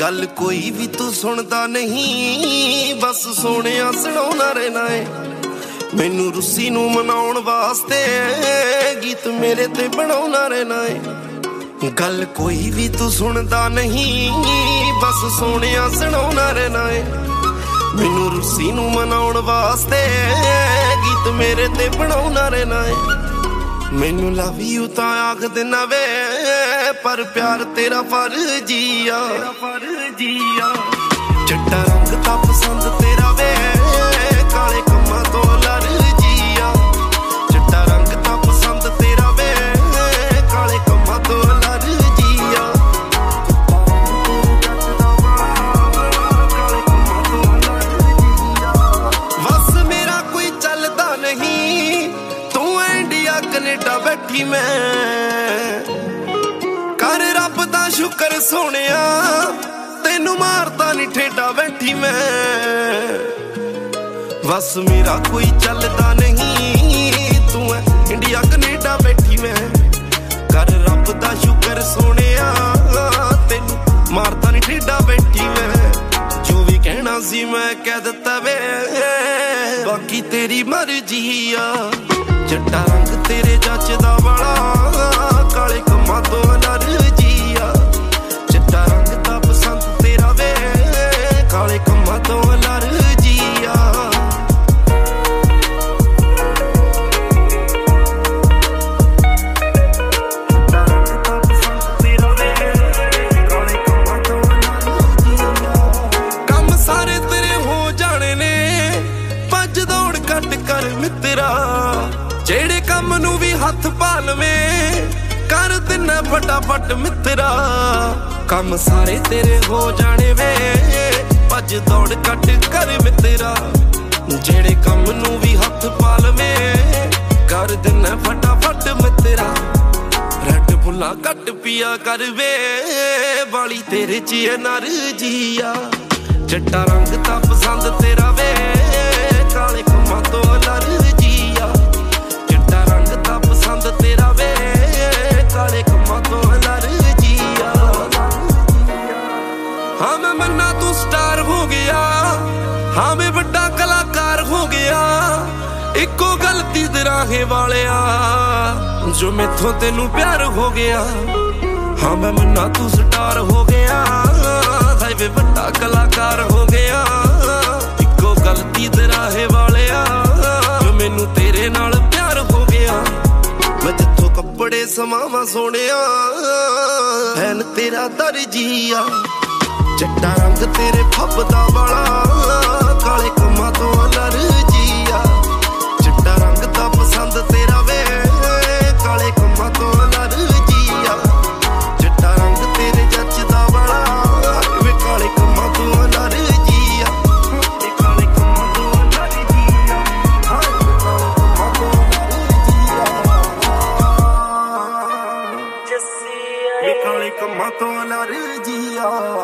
गल कोई भी तू सुनदा नहीं, बस सोनिया सुनाउंदा रहना है। मैनू रुस्सी नू मनाउण वास्ते गीत मेरे ते बनाउंदा रहना है। गल कोई भी तू सुनदा नहीं, बस सोनिया सुनाउंदा रहना है। मैनू रुस्सी नू मनाउण वास्ते गीत मेरे ते बनाउंदा रहना है। मैनू लव यू तां आख देना वे, पर प्यार तेरा फर्जिया। चिट्टा रंग तां पसंद तेरा वे, काले कम्मां तो अलर्जिया। चिट्टा रंग तां पसंद तेरा वे, काले कम्मां तो अलर्जिया। बस मेरा कोई चलदा नहीं, तू इंडिया कनेडा बैठी मैं। कर रब दा शुकर सोनिया, तेनू मारता नहीं ठेडा बैठी मैं। बस मेरा कोई चलदा नहीं, तू है इंडिया कनेडा बैठी मैं। कर रब दा शुकर सोनिया, तेनू मारता नहीं ठेडा बैठी मैं। जो भी कहना सी मैं कह दिता वे, बाकी तेरी मर्जी आ। चिट्टा रंग तेरे जचदा वाला, काले कम्मां तो अलर्जिया। चिट्टा रंग तां पसंद तेरा वे, काले कम्मां तो अलर्जिया। कम सारे तेरे हो जाने ने, भज दौड़ कट कर मित्रा। जेड़े कम नू भी हथ पा लवें, कर दिना फटाफट मित्रा। कम सारे तेरे हो जाने वे, भज दौड़ कट कर मित्रा। जेड़े कम नू भी हथ पा लवें, कर दिना फटाफट मित्रा। रेड बुल्ला कट पिया कर वे, वाली तेरे च एनर्जिया। चिट्टा रंग तां पसंद तेरा वे, काले कम्मां तो अलर्जिया। चिट्टा रंग तां पसंद तेरा वे, काले कम्मां तो अलर्जिया। हाँ मैं मन्ना तू स्टार हो गया, हाँ मैं बड़ा कलाकार हो गया। इको गलती दराहे वालिया, जो मैथों तेनू प्यार हो गया। हाँ मैं मन्ना तू स्टार हो गया, हाय वे बड़ा कलाकार हो गया। इको गलती दराहे वालिया, जो मैनू तेरे नाल प्यार हो गया। मैं जिथों कपड़े समावा सोनिया, हैन तेरा दर्जिया। चिट्टा रंग तेरे फबदा वाला, काले कम्मां तो अलर्जिया। चिट्टा रंग तां पसंद तेरा वे, काले कम्मां तो अलर्जिया। चिट्टा रंग तेरे जचदा वाला, वे काले कम्मां तो अलर्जिया। काले कम्मां तो अलर्जिया, वे काले कम्मां तो अलर्जिया।